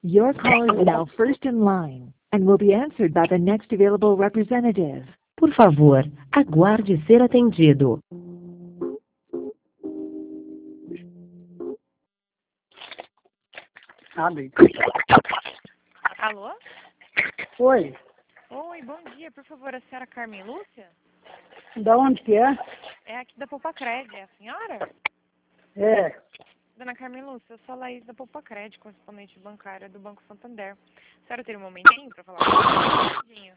Your call is now first in line and will be answered by the next available representative. Por favor, aguarde ser atendido. Sabe? Alô? Oi, Oi, bom dia. Por favor, a senhora Carmen Lúcia? da onde que é? É aqui da Poupa-Cred, é a senhora? É, Dona Carmen Lúcia, eu sou a Laís da Poupa-Cred, correspondente bancária do Banco Santander. A senhora tem um momentinho para falar comigo?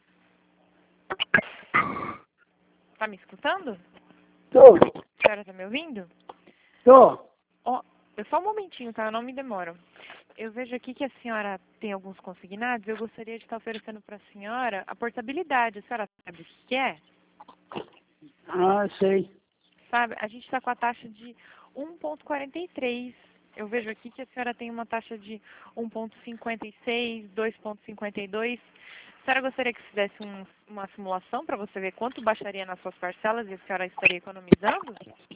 Tá me escutando? tô, A senhora tá me ouvindo? tô. Ó, só um momentinho, tá? Eu não me demoro. Eu vejo aqui que a senhora tem alguns consignados. Eu gostaria de estar oferecendo para a senhora a portabilidade. A senhora sabe o que é? Ah, sei. Sabe, a gente está com a taxa de 1,43. Eu vejo aqui que a senhora tem uma taxa de 1,56, 2,52. A senhora gostaria que fizesse uma simulação para você ver quanto baixaria nas suas parcelas e a senhora estaria economizando?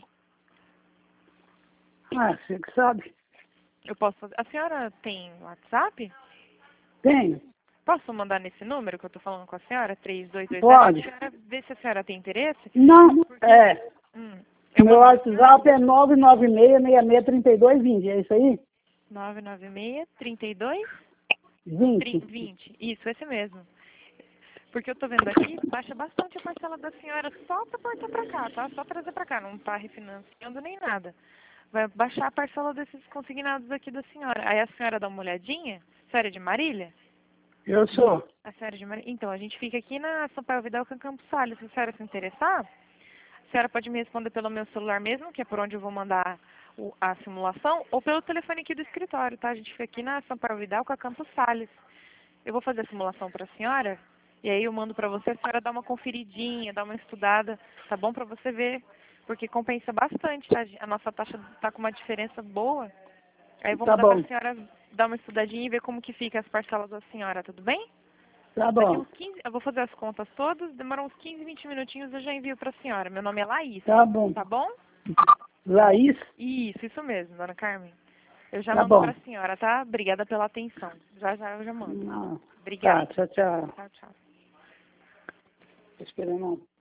Ah, você que sabe. Eu posso fazer. A senhora tem WhatsApp? Tenho. Posso mandar nesse número que eu estou falando com a senhora? 3220? Pode. A senhora vê se a senhora tem interesse? Não, é. Eu Meu mando WhatsApp é 996663220, é isso aí? 996 32 20. 20. Isso, esse mesmo. Porque eu tô vendo aqui, baixa bastante a parcela da senhora só pra portar pra cá, tá? Só trazer pra cá, não tá refinanciando nem nada. Vai baixar a parcela desses consignados aqui da senhora. Aí a senhora dá uma olhadinha. A senhora é de Marília? Eu sou. A senhora é de Marília? Então, a gente fica aqui na São Paulo Vidal com Campos Salles. Se a senhora se interessar, a senhora pode me responder pelo meu celular mesmo, que é por onde eu vou mandar a simulação, ou pelo telefone aqui do escritório, tá? A gente fica aqui na São Paulo Vidal com a Campos Salles. Eu vou fazer a simulação para a senhora, e aí eu mando para você, a senhora dá uma conferidinha, dá uma estudada, tá bom? Para você ver, porque compensa bastante, tá? A nossa taxa tá com uma diferença boa. Aí eu vou Tá mandar para bom. a senhora dar uma estudadinha e ver como que fica as parcelas da senhora, tudo bem? Tá Daqui bom. uns 15, eu vou fazer as contas todas, demora uns 15, 20 minutinhos, eu já envio para a senhora. Meu nome é Laís, Tá bom. tá bom? Laís? Isso mesmo, dona Carmen. Eu já Tá mando bom. para a senhora, tá? Obrigada pela atenção. Já eu já mando. Não. Tá, Obrigada. tchau, tchau. Tchau, tchau. Tô esperando.